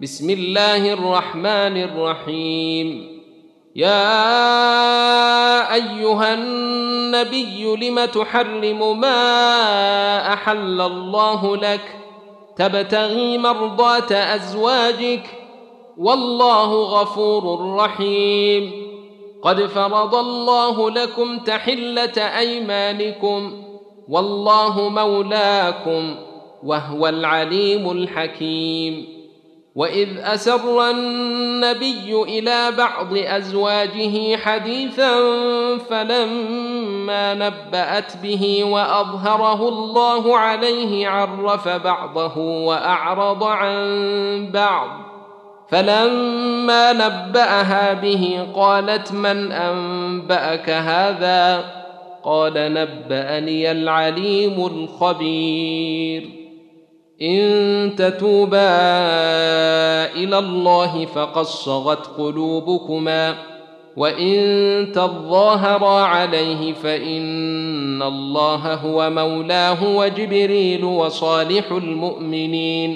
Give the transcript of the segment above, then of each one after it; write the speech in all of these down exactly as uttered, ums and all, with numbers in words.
بسم الله الرحمن الرحيم. يا أيها النبي لم تحرم ما أحل الله لك تبتغي مرضات أزواجك والله غفور رحيم. قد فرض الله لكم تحلة أيمانكم والله مولاكم وهو العليم الحكيم. وإذ أسر النبي إلى بعض أزواجه حديثا فلما نبأت به وأظهره الله عليه عرف بعضه وأعرض عن بعض، فلما نبأها به قالت من أنبأك هذا؟ قال نبأني العليم الخبير. إن تتوبا إلى الله فقد صغت قلوبكما وإن تظاهرا عليه فإن الله هو مولاه وجبريل وصالح المؤمنين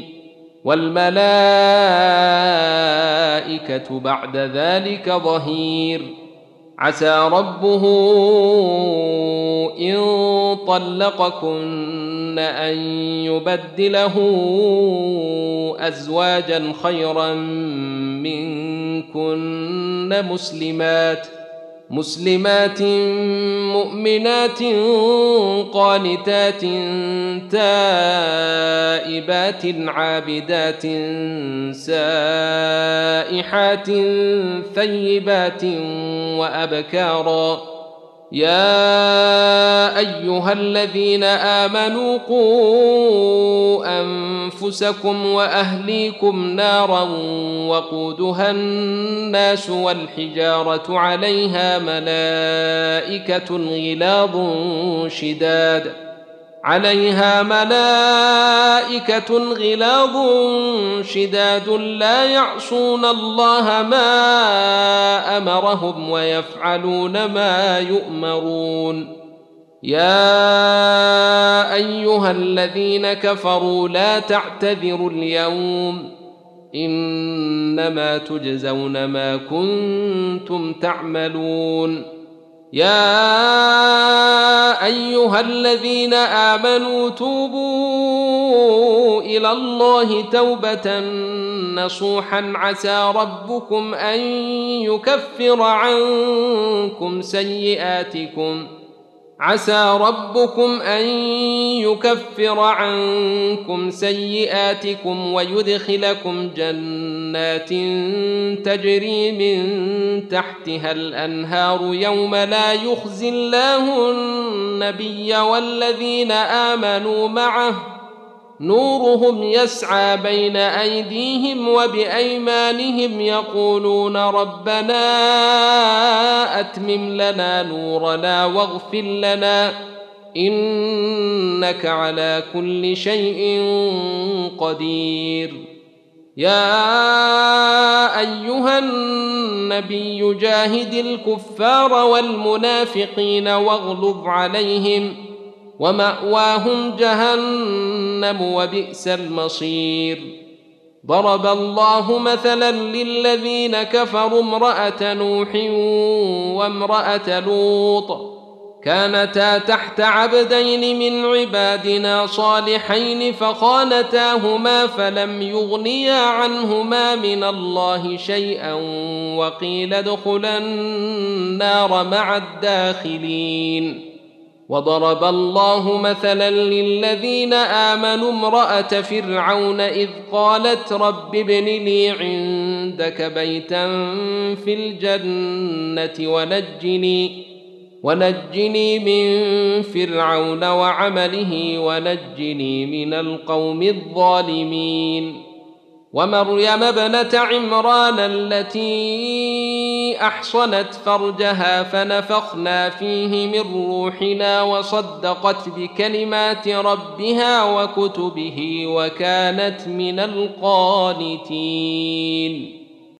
والملائكة بعد ذلك ظهير. عسى ربه إن طلقكن أن يبدله أزواجا خيرا منكن مسلمات مسلمات مؤمنات قانتات تائبات عابدات سائحات ثيبات وأبكارا. يا أيها الذين آمنوا قوا أنفسكم وأهليكم نارا وقودها الناس والحجارة عليها ملائكة غلاظ شداد عليها ملائكة غلاظ شداد لا يعصون الله ما أمرهم ويفعلون ما يؤمرون. يا أيها الذين كفروا لا تعتذروا اليوم إنما تجزون ما كنتم تعملون. يا أيها الذين آمنوا توبوا إلى الله توبة نصوحا عسى ربكم أن يكفر عنكم سيئاتكم عسى ربكم أن يكفر عنكم سيئاتكم ويدخلكم جنات تجري من تحتها الأنهار يوم لا يخزي الله النبي والذين آمنوا معه نورهم يسعى بين أيديهم وبأيمانهم يقولون ربنا أتمم لنا نورنا واغفر لنا إنك على كل شيء قدير. يا أيها النبي جاهد الكفار والمنافقين واغلظ عليهم ومأواهم جهنم وبئس المصير. ضرب الله مثلا للذين كفروا امرأة نوح وامرأة لوط كانتا تحت عبدين من عبادنا صالحين فخانتاهما فلم يغنيا عنهما من الله شيئا وقيل ادخلا النار مع الداخلين. وضرب الله مثلا للذين آمنوا امرأة فرعون إذ قالت رب ابن لي عندك بيتا في الجنة ونجني ونجني من فرعون وعمله ونجني من القوم الظالمين. ومريم ابنة عمران التي أحصنت فرجها فنفخنا فيه من روحنا وصدقت بكلمات ربها وكتبه وكانت من القانتين.